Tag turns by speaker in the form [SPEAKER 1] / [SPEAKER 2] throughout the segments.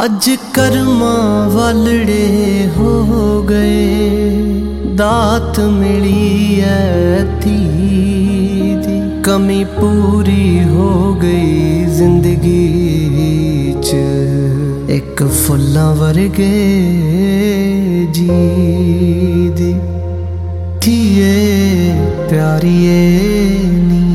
[SPEAKER 1] अज कर्मा वालड़े हो गए, दात मिली है धी दी, कमी पूरी हो गई जिंदगी च, एक फुल्लां वर्गे जी दी। धीए प्यारिए नी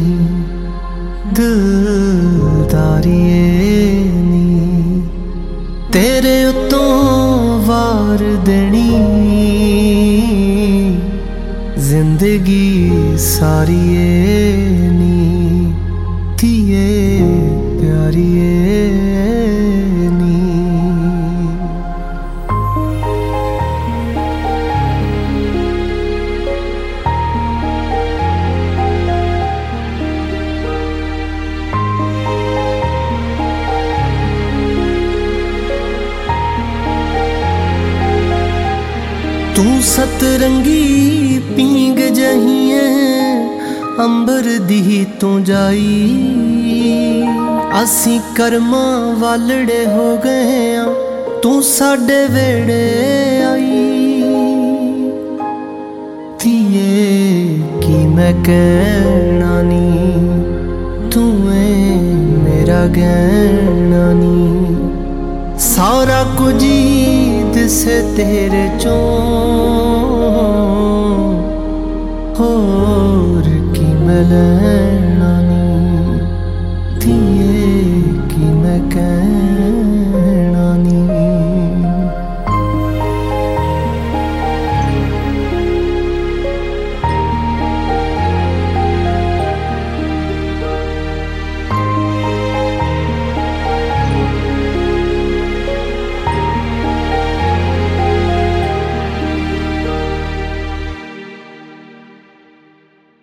[SPEAKER 1] दिलदारिए नी, तेरे उत्तों वार देनी जिंदगी सारी नी। धीए प्यारिए नी। तू सतरंगी पींग जहिए अंबर दी तू जाई, असी कर्मा वालड़े हो गए हाँ, तू साडे वेड़े आई। धीए की मैं कहना नी, तू मेरा गहना नी, सारा कुछ से तेरे चो होर की मैं